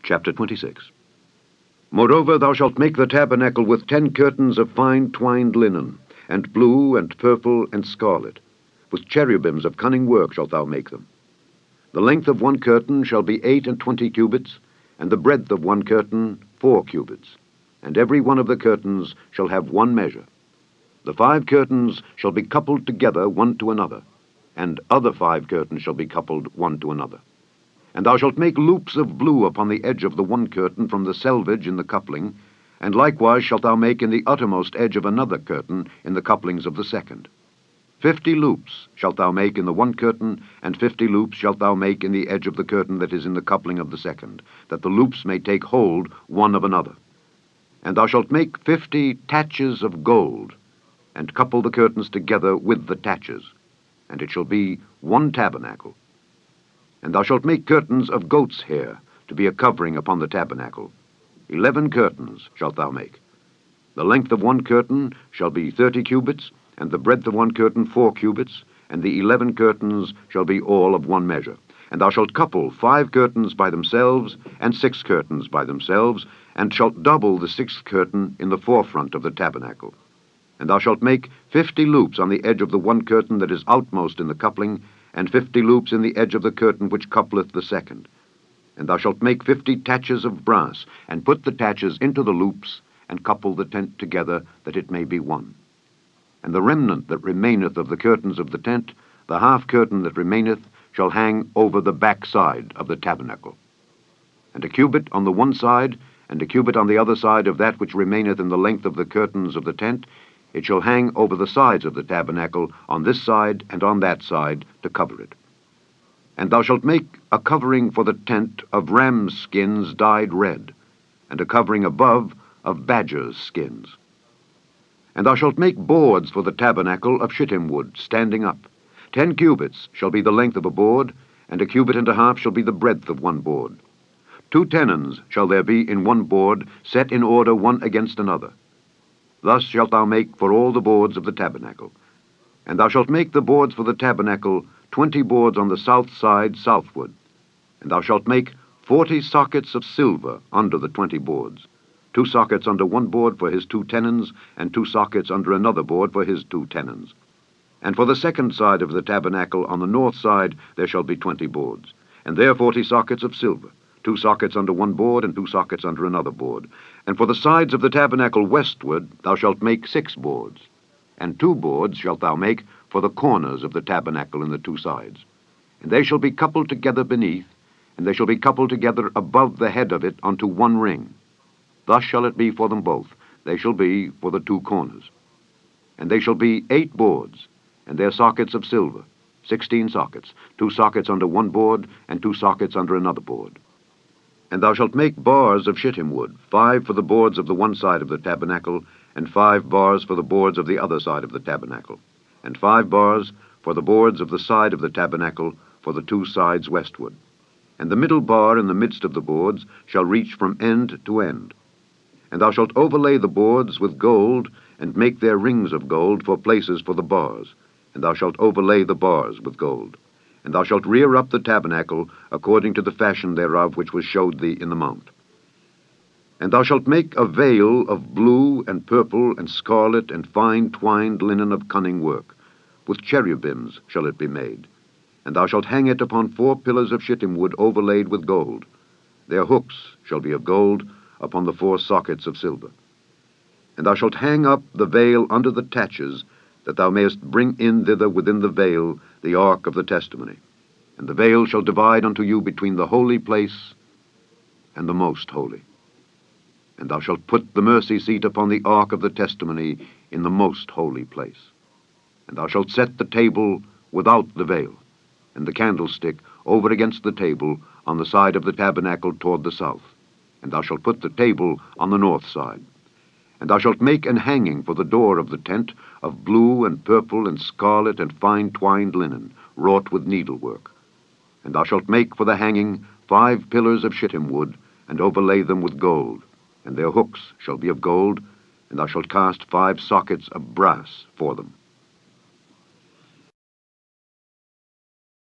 Chapter 26. Moreover, thou shalt make the tabernacle with 10 curtains of fine twined linen, and blue, and purple, and scarlet. With cherubims of cunning work shalt thou make them. The length of one curtain shall be 28 cubits, and the breadth of one curtain 4 cubits. And every one of the curtains shall have one measure. The 5 curtains shall be coupled together one to another, and other 5 curtains shall be coupled one to another. And thou shalt make loops of blue upon the edge of the one curtain from the selvage in the coupling, and likewise shalt thou make in the uttermost edge of another curtain in the couplings of the second. 50 loops shalt thou make in the one curtain, and 50 loops shalt thou make in the edge of the curtain that is in the coupling of the second, that the loops may take hold one of another. And thou shalt make 50 taches of gold, and couple the curtains together with the taches, and it shall be one tabernacle. And thou shalt make curtains of goat's hair, to be a covering upon the tabernacle. 11 curtains shalt thou make. The length of one curtain shall be 30 cubits, and the breadth of one curtain 4 cubits, and the 11 curtains shall be all of one measure. And thou shalt couple 5 curtains by themselves, and 6 curtains by themselves, and shalt double the 6th curtain in the forefront of the tabernacle. And thou shalt make 50 loops on the edge of the one curtain that is outmost in the coupling, and 50 loops in the edge of the curtain which coupleth the second. And thou shalt make 50 taches of brass, and put the taches into the loops, and couple the tent together, that it may be one. And the remnant that remaineth of the curtains of the tent, the half curtain that remaineth, shall hang over the back side of the tabernacle. And a cubit on the one side, and a cubit on the other side of that which remaineth in the length of the curtains of the tent, it shall hang over the sides of the tabernacle, on this side and on that side, to cover it. And thou shalt make a covering for the tent of rams' skins dyed red, and a covering above of badgers' skins. And thou shalt make boards for the tabernacle of shittim wood, standing up. 10 cubits shall be the length of a board, and a cubit and a half shall be the breadth of one board. 2 tenons shall there be in one board, set in order one against another. Thus shalt thou make for all the boards of the tabernacle. And thou shalt make the boards for the tabernacle 20 boards on the south side southward. And thou shalt make 40 sockets of silver under the 20 boards, 2 sockets under one board for his 2 tenons, and 2 sockets under another board for his 2 tenons. And for the second side of the tabernacle on the north side there shall be 20 boards, and there 40 sockets of silver, 2 sockets under one board, and 2 sockets under another board. And for the sides of the tabernacle westward thou shalt make 6 boards, and 2 boards shalt thou make for the corners of the tabernacle in the 2 sides. And they shall be coupled together beneath, and they shall be coupled together above the head of it unto one ring. Thus shall it be for them both. They shall be for the 2 corners. And they shall be 8 boards, and their sockets of silver, 16 sockets, 2 sockets under one board, and 2 sockets under another board. And thou shalt make bars of shittim wood, 5 for the boards of the one side of the tabernacle, and 5 bars for the boards of the other side of the tabernacle, and 5 bars for the boards of the side of the tabernacle for the 2 sides westward. And the middle bar in the midst of the boards shall reach from end to end. And thou shalt overlay the boards with gold, and make their rings of gold for places for the bars, and thou shalt overlay the bars with gold. And thou shalt rear up the tabernacle according to the fashion thereof which was showed thee in the mount. And thou shalt make a veil of blue and purple and scarlet and fine twined linen of cunning work. With cherubims shall it be made. And thou shalt hang it upon 4 pillars of shittim wood overlaid with gold. Their hooks shall be of gold upon the 4 sockets of silver. And thou shalt hang up the veil under the taches, that thou mayest bring in thither within the veil the ark of the testimony. And the veil shall divide unto you between the holy place and the most holy. And thou shalt put the mercy seat upon the ark of the testimony in the most holy place. And thou shalt set the table without the veil, and the candlestick over against the table on the side of the tabernacle toward the south. And thou shalt put the table on the north side. And thou shalt make an hanging for the door of the tent of blue and purple and scarlet and fine twined linen, wrought with needlework. And thou shalt make for the hanging 5 pillars of shittim wood, and overlay them with gold, and their hooks shall be of gold, and thou shalt cast 5 sockets of brass for them.